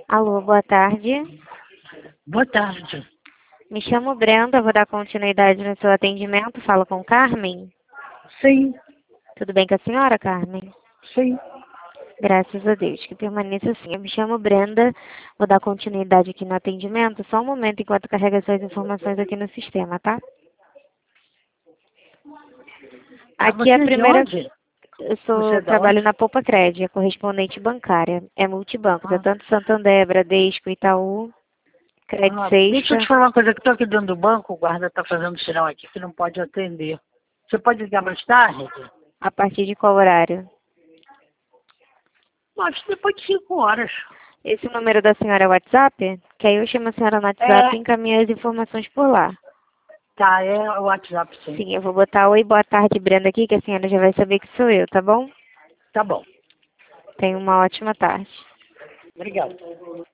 Alô, boa tarde. Boa tarde. Me chamo Brenda, vou dar continuidade no seu atendimento. Falo com Carmen. Sim, Tudo bem com a senhora, Carmen? sim. Graças a Deus, que permaneça assim. Eu me chamo Brenda, vou dar continuidade aqui no atendimento. Só um momento enquanto carrega suas informações aqui no sistema, tá? Aqui é a Você é de primeira... onde? Você é de Trabalho onde? na Poupa Cred, é correspondente bancária. É multibancos, é Ah, tanto Santander, Bradesco, Itaú, Cred deixa eu Sexta. te falar uma coisa, que estou aqui dentro do banco, o guarda está fazendo sinal aqui que não pode atender. Você pode ligar mais tarde? A partir de qual horário? Acho que depois de 5 horas. Esse número da senhora é o WhatsApp? Que aí eu chamo a senhora no WhatsApp e É, encaminho as informações por lá. tá, é o WhatsApp, sim. Sim, eu vou botar oi, boa tarde, Brenda aqui, que a senhora já vai saber que sou eu, tá bom? Tá bom. Tenha uma ótima tarde. Obrigado.